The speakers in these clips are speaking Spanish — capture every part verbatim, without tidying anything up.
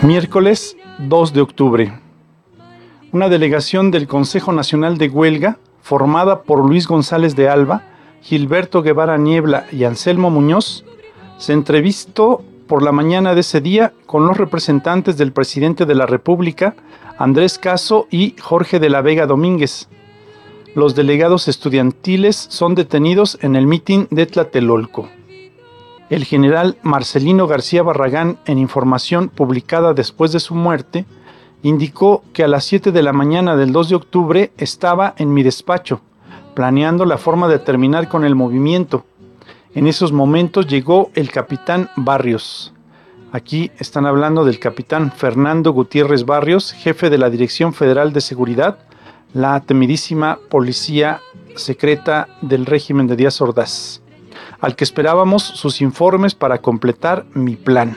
Miércoles dos de octubre. Una delegación del Consejo Nacional de Huelga, formada por Luis González de Alba, Gilberto Guevara Niebla y Anselmo Muñoz, se entrevistó por la mañana de ese día con los representantes del presidente de la República, Andrés Caso y Jorge de la Vega Domínguez. Los delegados estudiantiles son detenidos en el mitin de Tlatelolco. El general Marcelino García Barragán, en información publicada después de su muerte, indicó que a las siete de la mañana del dos de octubre estaba en mi despacho, planeando la forma de terminar con el movimiento. En esos momentos llegó el capitán Barrios. Aquí están hablando del capitán Fernando Gutiérrez Barrios, jefe de la Dirección Federal de Seguridad, la temidísima policía secreta del régimen de Díaz Ordaz, al que esperábamos sus informes para completar mi plan.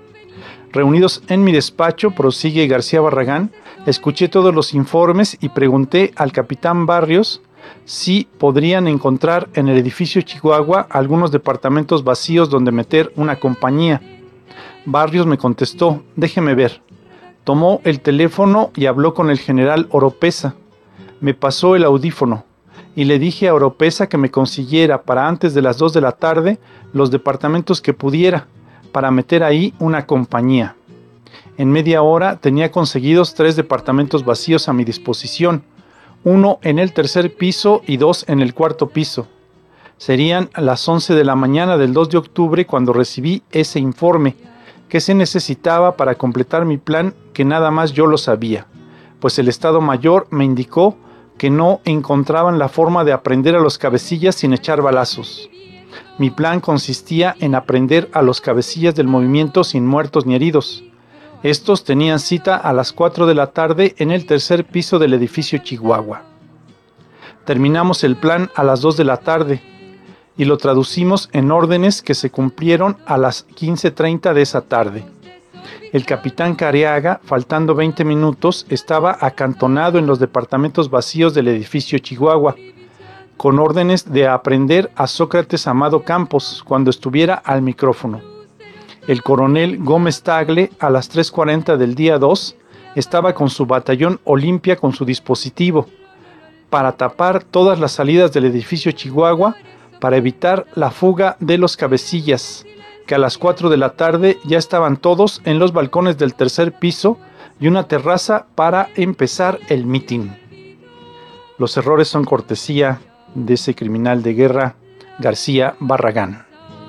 Reunidos en mi despacho, prosigue García Barragán, escuché todos los informes y pregunté al capitán Barrios si podrían encontrar en el edificio Chihuahua algunos departamentos vacíos donde meter una compañía. Barrios me contestó, déjeme ver. Tomó el teléfono y habló con el general Oropesa. Me pasó el audífono y le dije a Oropesa que me consiguiera para antes de las dos de la tarde los departamentos que pudiera para meter ahí una compañía. En media hora tenía conseguidos tres departamentos vacíos a mi disposición, uno en el tercer piso y dos en el cuarto piso. Serían las once de la mañana del dos de octubre cuando recibí ese informe, que se necesitaba para completar mi plan, que nada más yo lo sabía, pues el Estado Mayor me indicó que no encontraban la forma de aprender a los cabecillas sin echar balazos. Mi plan consistía en aprender a los cabecillas del movimiento sin muertos ni heridos. Estos tenían cita a las cuatro de la tarde en el tercer piso del edificio Chihuahua. Terminamos el plan a las dos de la tarde y lo traducimos en órdenes que se cumplieron a las quince treinta de esa tarde. El capitán Careaga, faltando veinte minutos, estaba acantonado en los departamentos vacíos del edificio Chihuahua, con órdenes de aprender a Sócrates Amado Campos cuando estuviera al micrófono. El coronel Gómez Tagle, a las tres cuarenta del día dos, estaba con su batallón Olimpia con su dispositivo, para tapar todas las salidas del edificio Chihuahua, para evitar la fuga de los cabecillas, que a las cuatro de la tarde ya estaban todos en los balcones del tercer piso y una terraza para empezar el mitin. Los errores son cortesía de ese criminal de guerra, García Barragán.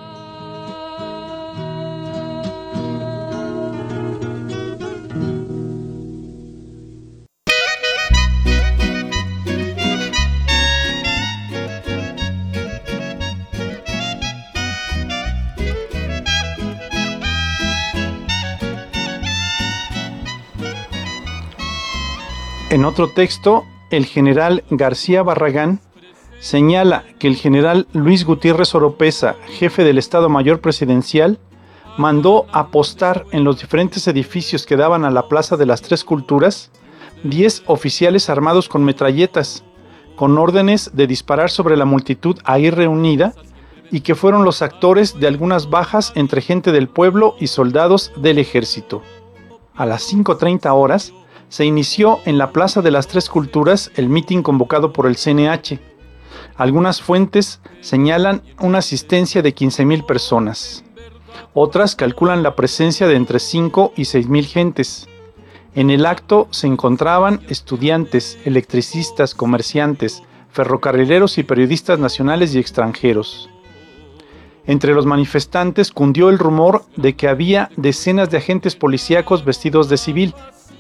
En otro texto, el general García Barragán señala que el general Luis Gutiérrez Oropesa, jefe del Estado Mayor Presidencial, mandó apostar en los diferentes edificios que daban a la Plaza de las Tres Culturas diez oficiales armados con metralletas, con órdenes de disparar sobre la multitud ahí reunida, y que fueron los actores de algunas bajas entre gente del pueblo y soldados del ejército. A las cinco treinta horas, se inició en la Plaza de las Tres Culturas el mitin convocado por el C N H. Algunas fuentes señalan una asistencia de quince mil personas. Otras calculan la presencia de entre cinco y seis mil gentes. En el acto se encontraban estudiantes, electricistas, comerciantes, ferrocarrileros y periodistas nacionales y extranjeros. Entre los manifestantes cundió el rumor de que había decenas de agentes policíacos vestidos de civil.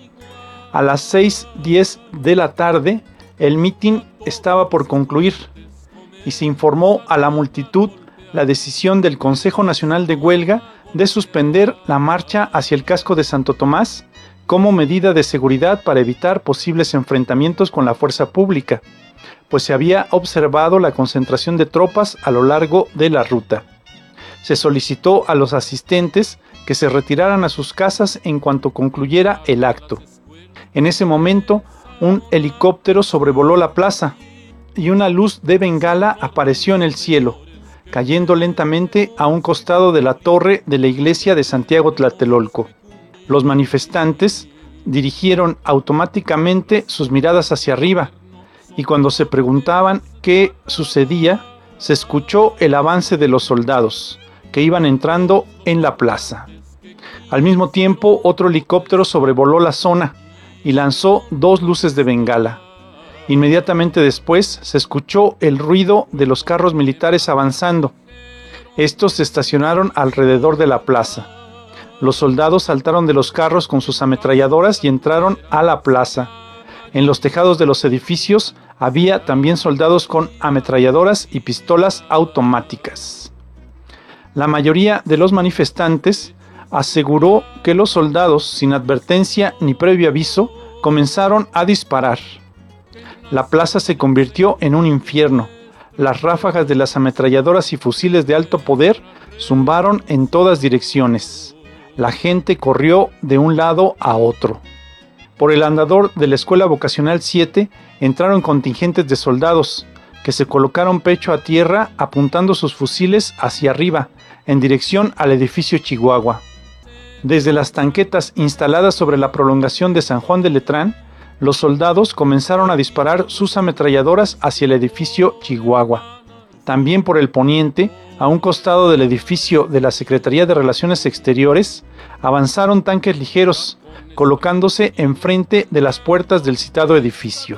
A las seis diez de la tarde, el mitin estaba por concluir y se informó a la multitud la decisión del Consejo Nacional de Huelga de suspender la marcha hacia el casco de Santo Tomás como medida de seguridad para evitar posibles enfrentamientos con la fuerza pública, pues se había observado la concentración de tropas a lo largo de la ruta. Se solicitó a los asistentes que se retiraran a sus casas en cuanto concluyera el acto. En ese momento, un helicóptero sobrevoló la plaza y una luz de bengala apareció en el cielo, cayendo lentamente a un costado de la torre de la iglesia de Santiago Tlatelolco. Los manifestantes dirigieron automáticamente sus miradas hacia arriba, y cuando se preguntaban qué sucedía, se escuchó el avance de los soldados, que iban entrando en la plaza. Al mismo tiempo, otro helicóptero sobrevoló la zona y lanzó dos luces de bengala. Inmediatamente después se escuchó el ruido de los carros militares avanzando. Estos se estacionaron alrededor de la plaza. Los soldados saltaron de los carros con sus ametralladoras y entraron a la plaza. En los tejados de los edificios había también soldados con ametralladoras y pistolas automáticas. La mayoría de los manifestantes aseguró que los soldados, sin advertencia ni previo aviso, comenzaron a disparar. La plaza se convirtió en un infierno. Las ráfagas de las ametralladoras y fusiles de alto poder zumbaron en todas direcciones. La gente corrió de un lado a otro. Por el andador de la Escuela Vocacional siete entraron contingentes de soldados, que se colocaron pecho a tierra apuntando sus fusiles hacia arriba, en dirección al edificio Chihuahua. Desde las tanquetas instaladas sobre la prolongación de San Juan de Letrán, los soldados comenzaron a disparar sus ametralladoras hacia el edificio Chihuahua. También por el poniente, a un costado del edificio de la Secretaría de Relaciones Exteriores, avanzaron tanques ligeros, colocándose enfrente de las puertas del citado edificio.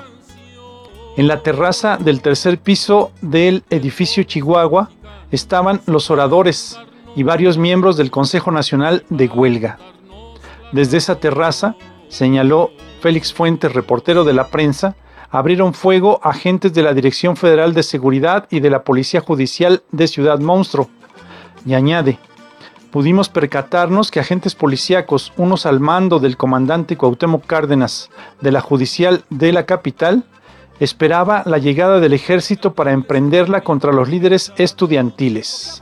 En la terraza del tercer piso del edificio Chihuahua estaban los oradores y varios miembros del Consejo Nacional de Huelga. Desde esa terraza, señaló Félix Fuentes, reportero de la prensa, abrieron fuego agentes de la Dirección Federal de Seguridad y de la Policía Judicial de Ciudad Monstruo. Y añade: pudimos percatarnos que agentes policíacos, unos al mando del comandante Cuauhtémoc Cárdenas de la Judicial de la capital, esperaba la llegada del ejército para emprenderla contra los líderes estudiantiles.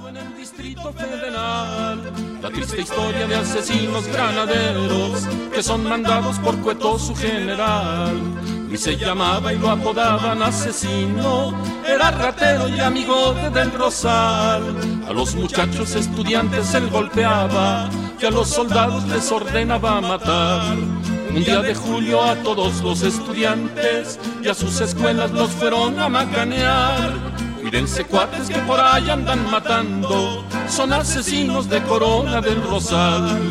La triste historia de asesinos granaderos que son mandados por Cueto su general. Y se llamaba y lo apodaban asesino, era ratero y amigo de Del Rosal. A los muchachos estudiantes él golpeaba y a los soldados les ordenaba matar. Un día de julio a todos los estudiantes y a sus escuelas los fueron a macanear. Cuídense cuates que por ahí andan matando, son asesinos de Corona del Rosal.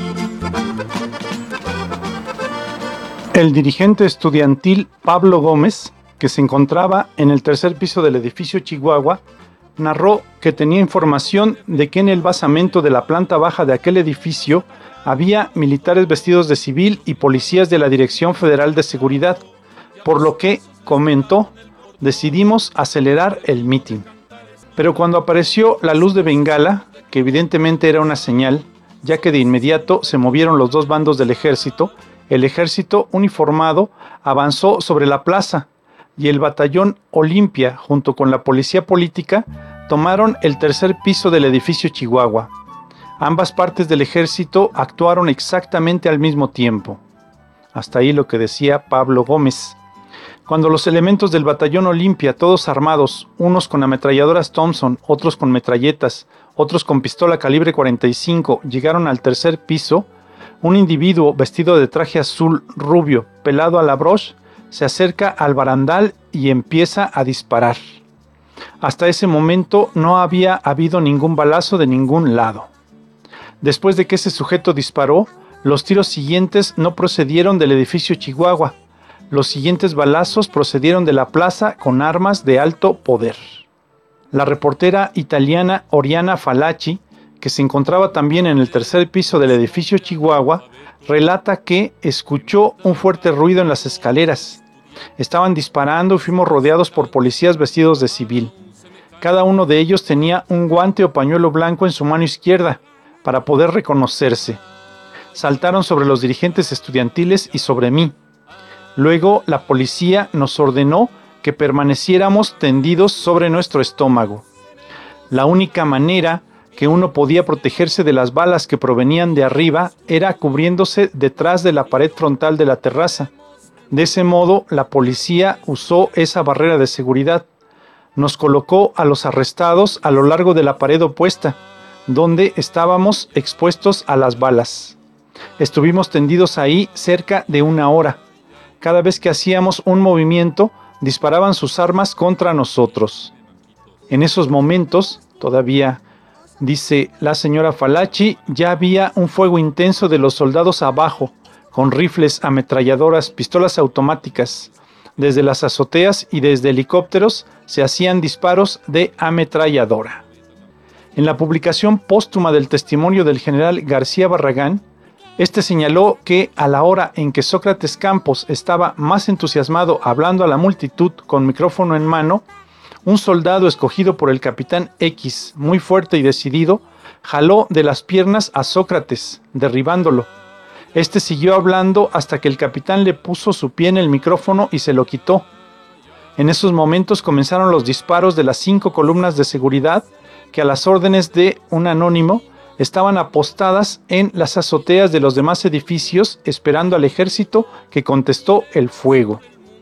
El dirigente estudiantil Pablo Gómez, que se encontraba en el tercer piso del edificio Chihuahua, narró que tenía información de que en el basamento de la planta baja de aquel edificio había militares vestidos de civil y policías de la Dirección Federal de Seguridad, por lo que, comentó, decidimos acelerar el mitin. Pero cuando apareció la luz de bengala, que evidentemente era una señal, ya que de inmediato se movieron los dos bandos del ejército, el ejército uniformado avanzó sobre la plaza y el batallón Olimpia, junto con la policía política, tomaron el tercer piso del edificio Chihuahua. Ambas partes del ejército actuaron exactamente al mismo tiempo. Hasta ahí lo que decía Pablo Gómez. Cuando los elementos del batallón Olimpia, todos armados, unos con ametralladoras Thompson, otros con metralletas, otros con pistola calibre cuarenta y cinco, llegaron al tercer piso, un individuo vestido de traje azul rubio, pelado a la broche, se acerca al barandal y empieza a disparar. Hasta ese momento no había habido ningún balazo de ningún lado. Después de que ese sujeto disparó, los tiros siguientes no procedieron del edificio Chihuahua. Los siguientes balazos procedieron de la plaza con armas de alto poder. La reportera italiana Oriana Falacci, que se encontraba también en el tercer piso del edificio Chihuahua, relata que escuchó un fuerte ruido en las escaleras. Estaban disparando y fuimos rodeados por policías vestidos de civil. Cada uno de ellos tenía un guante o pañuelo blanco en su mano izquierda para poder reconocerse. Saltaron sobre los dirigentes estudiantiles y sobre mí. Luego la policía nos ordenó que permaneciéramos tendidos sobre nuestro estómago. La única manera que uno podía protegerse de las balas que provenían de arriba era cubriéndose detrás de la pared frontal de la terraza. De ese modo, la policía usó esa barrera de seguridad. Nos colocó a los arrestados a lo largo de la pared opuesta, donde estábamos expuestos a las balas. Estuvimos tendidos ahí cerca de una hora. Cada vez que hacíamos un movimiento, disparaban sus armas contra nosotros. En esos momentos, todavía, dice la señora Falachi, ya había un fuego intenso de los soldados abajo, con rifles, ametralladoras, pistolas automáticas. Desde las azoteas y desde helicópteros se hacían disparos de ametralladora. En la publicación póstuma del testimonio del general García Barragán, este señaló que a la hora en que Sócrates Campos estaba más entusiasmado hablando a la multitud con micrófono en mano, un soldado escogido por el capitán X, muy fuerte y decidido, jaló de las piernas a Sócrates, derribándolo. Este siguió hablando hasta que el capitán le puso su pie en el micrófono y se lo quitó. En esos momentos comenzaron los disparos de las cinco columnas de seguridad que a las órdenes de un anónimo estaban apostadas en las azoteas de los demás edificios esperando al ejército que contestó el fuego.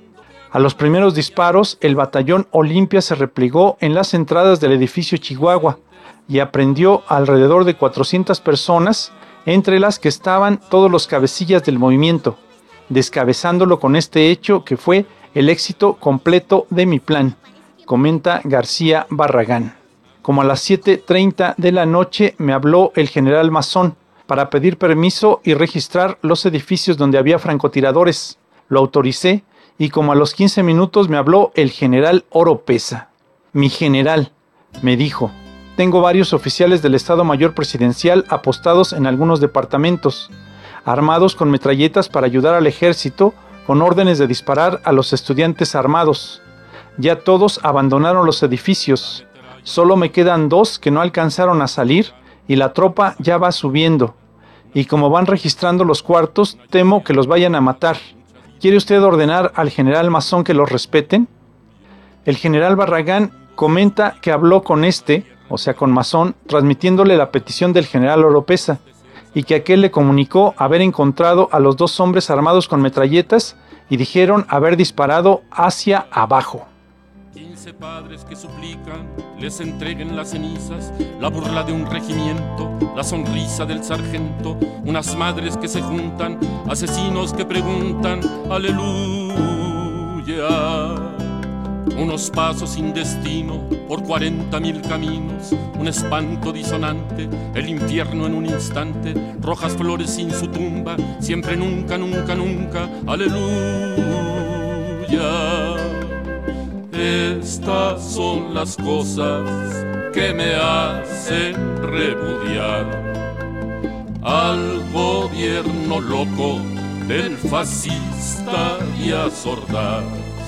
A los primeros disparos, el batallón Olimpia se replegó en las entradas del edificio Chihuahua y aprendió alrededor de cuatrocientas personas, entre las que estaban todos los cabecillas del movimiento, descabezándolo con este hecho que fue el éxito completo de mi plan, comenta García Barragán. Como a las siete treinta de la noche me habló el general Mazón para pedir permiso y registrar los edificios donde había francotiradores. Lo autoricé y como a los quince minutos me habló el general Oropesa. Mi general, me dijo, tengo varios oficiales del Estado Mayor Presidencial apostados en algunos departamentos, armados con metralletas para ayudar al ejército con órdenes de disparar a los estudiantes armados. Ya todos abandonaron los edificios. Solo me quedan dos que no alcanzaron a salir y la tropa ya va subiendo. Y como van registrando los cuartos, temo que los vayan a matar. ¿Quiere usted ordenar al general Mazón que los respeten? El general Barragán comenta que habló con este, o sea con Mazón, transmitiéndole la petición del general Oropesa, y que aquel le comunicó haber encontrado a los dos hombres armados con metralletas y dijeron haber disparado hacia abajo. quince padres que suplican les entreguen las cenizas, la burla de un regimiento, la sonrisa del sargento, unas madres que se juntan, asesinos que preguntan, aleluya. Unos pasos sin destino por cuarenta mil caminos, un espanto disonante, el infierno en un instante, rojas flores sin su tumba, siempre nunca, nunca, nunca, aleluya. Estas son las cosas que me hacen repudiar al gobierno loco del fascista Díaz Ordaz.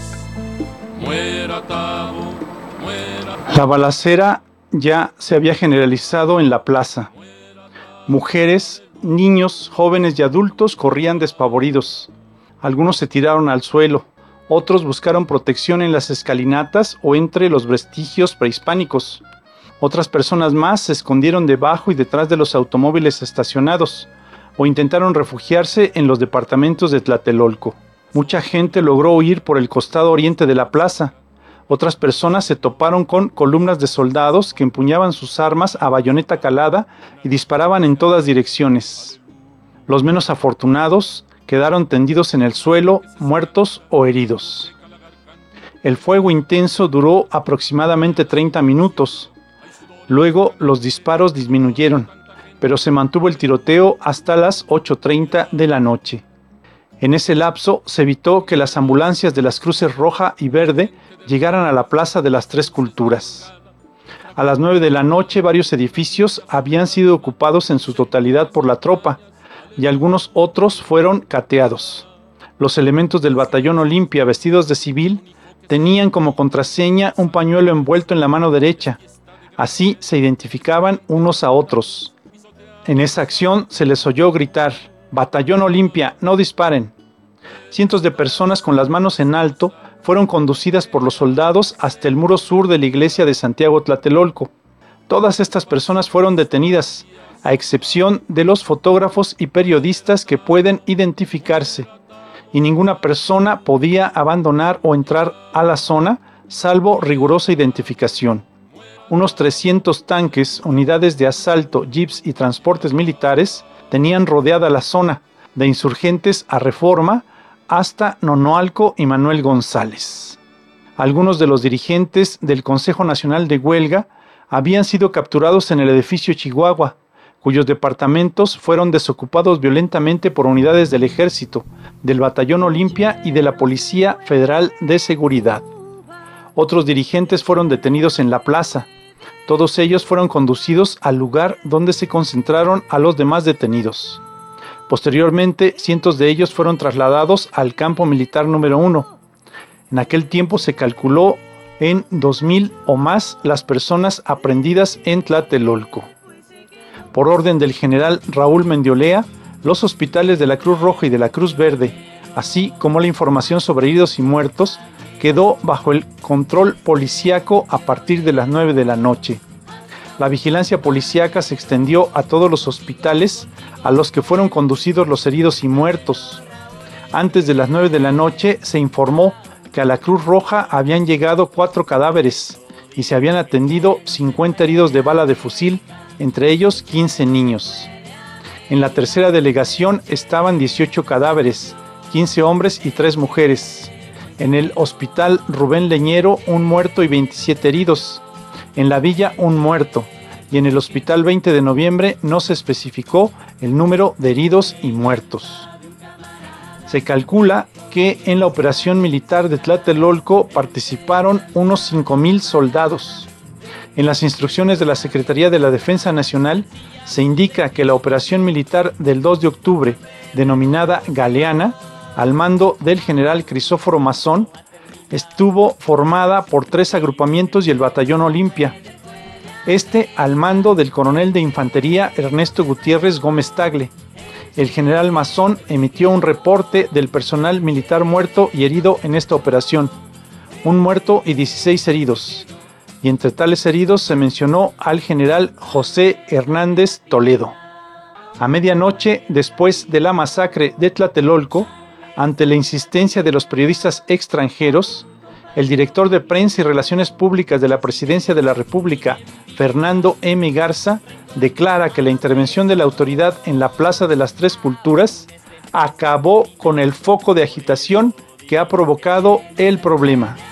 Muera Tabo, muera. La balacera ya se había generalizado en la plaza. Mujeres, niños, jóvenes y adultos corrían despavoridos. Algunos se tiraron al suelo. Otros buscaron protección en las escalinatas o entre los vestigios prehispánicos. Otras personas más se escondieron debajo y detrás de los automóviles estacionados o intentaron refugiarse en los departamentos de Tlatelolco. Mucha gente logró huir por el costado oriente de la plaza. Otras personas se toparon con columnas de soldados que empuñaban sus armas a bayoneta calada y disparaban en todas direcciones. Los menos afortunados quedaron tendidos en el suelo, muertos o heridos. El fuego intenso duró aproximadamente treinta minutos. Luego los disparos disminuyeron, pero se mantuvo el tiroteo hasta las ocho treinta de la noche. En ese lapso se evitó que las ambulancias de las cruces roja y verde llegaran a la Plaza de las Tres Culturas. A las nueve de la noche varios edificios habían sido ocupados en su totalidad por la tropa y algunos otros fueron cateados. Los elementos del batallón Olimpia vestidos de civil tenían como contraseña un pañuelo envuelto en la mano derecha. Así se identificaban unos a otros. En esa acción se les oyó gritar: «Batallón Olimpia, no disparen». Cientos de personas con las manos en alto fueron conducidas por los soldados hasta el muro sur de la iglesia de Santiago Tlatelolco. Todas estas personas fueron detenidas, a excepción de los fotógrafos y periodistas que pueden identificarse, y ninguna persona podía abandonar o entrar a la zona salvo rigurosa identificación. Unos trescientos tanques, unidades de asalto, jeeps y transportes militares tenían rodeada la zona, de Insurgentes a Reforma hasta Nonoalco y Manuel González. Algunos de los dirigentes del Consejo Nacional de Huelga habían sido capturados en el edificio Chihuahua, cuyos departamentos fueron desocupados violentamente por unidades del Ejército, del Batallón Olimpia y de la Policía Federal de Seguridad. Otros dirigentes fueron detenidos en la plaza. Todos ellos fueron conducidos al lugar donde se concentraron a los demás detenidos. Posteriormente, cientos de ellos fueron trasladados al campo militar número uno. En aquel tiempo se calculó en dos mil o más las personas aprehendidas en Tlatelolco. Por orden del general Raúl Mendiolea, los hospitales de la Cruz Roja y de la Cruz Verde, así como la información sobre heridos y muertos, quedó bajo el control policíaco a partir de las nueve de la noche. La vigilancia policíaca se extendió a todos los hospitales a los que fueron conducidos los heridos y muertos. Antes de las nueve de la noche se informó que a la Cruz Roja habían llegado cuatro cadáveres y se habían atendido cincuenta heridos de bala de fusil, entre ellos quince niños. En la tercera delegación estaban dieciocho cadáveres, quince hombres y tres mujeres. En el hospital Rubén Leñero, un muerto y veintisiete heridos. En la villa, un muerto. Y en el hospital veinte de noviembre no se especificó el número de heridos y muertos. Se calcula que en la operación militar de Tlatelolco participaron unos cinco mil soldados. En las instrucciones de la Secretaría de la Defensa Nacional se indica que la operación militar del dos de octubre, denominada Galeana, al mando del general Crisóforo Mazón, estuvo formada por tres agrupamientos y el Batallón Olimpia. Este al mando del coronel de infantería Ernesto Gutiérrez Gómez Tagle. El general Mazón emitió un reporte del personal militar muerto y herido en esta operación, un muerto y dieciséis heridos. Y entre tales heridos se mencionó al general José Hernández Toledo. A medianoche, después de la masacre de Tlatelolco, ante la insistencia de los periodistas extranjeros, el director de Prensa y Relaciones Públicas de la Presidencia de la República, Fernando M. Garza, declara que la intervención de la autoridad en la Plaza de las Tres Culturas acabó con el foco de agitación que ha provocado el problema.